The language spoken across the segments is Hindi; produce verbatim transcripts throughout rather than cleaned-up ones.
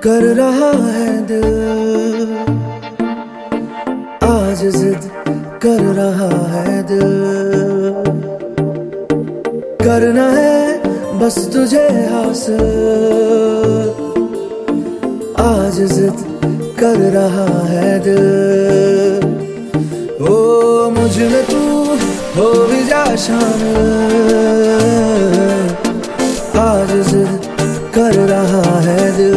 कर रहा है दिल, आज जिद कर रहा है दिल। करना है बस तुझे हासिल, आज जिद कर रहा है दिल। ओ मुझ में तू हो भी जा शामिल, आज जिद कर रहा है दिल।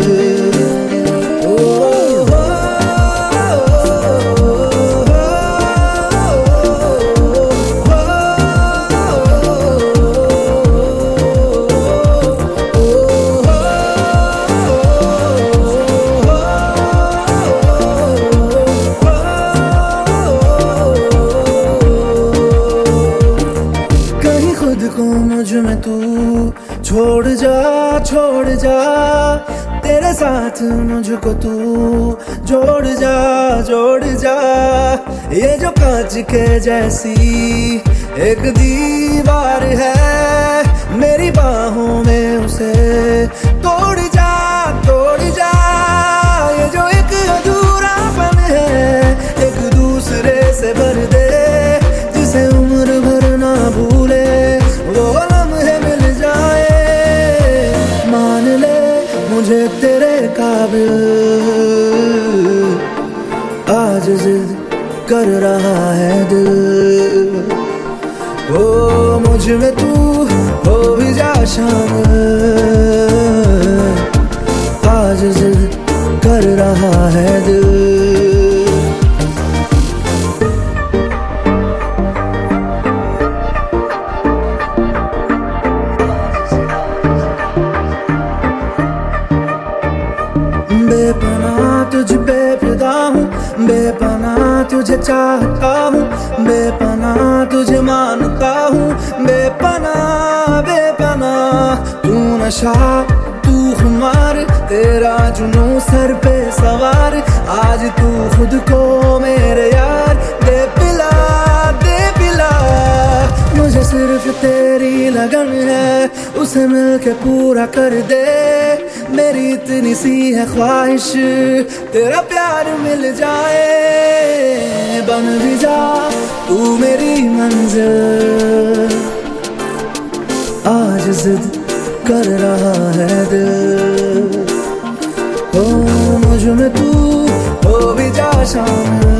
मुझ में तू छोड़ जा छोड़ जा, तेरे साथ मुझको तू जोड़ जा जोड़ जा। ये जो कांच के जैसी एक दीवार है, मेरी बाहों में उसे तोड़ जा तोड़ जा। ये जो एक अधूरापन है, एक दूसरे से भर दे, जिसे उम्र भर ना भूले वो लम्हे मिल जाए। मान ले मुझे तेरे काबिल, आज जिद कर रहा है दिल। ओ मुझ में तू हो भी जा शामिल, आज जिद कर रहा है दिल। बेपनाह तुझ पे फिदा हूँ, बेपनाह तुझे चाहता हूँ, बेपनाह तुझे मानता हूँ, बेपनाह बेपनाह। तू नशा तू खुमार, तेरा जुनून सर पे सवार, आज तू खुद को मेरे यार दे पिला दे पिला। मुझे सिर्फ तेरी लगन है, उसे मिलके पूरा कर दे। मेरी इतनी सी है ख्वाहिश, तेरा प्यार मिल जाए। बन भी जा तू मेरी मंजिल, आज जिद कर रहा है दिल। ओ मुझ में तू हो भी जा शामिल,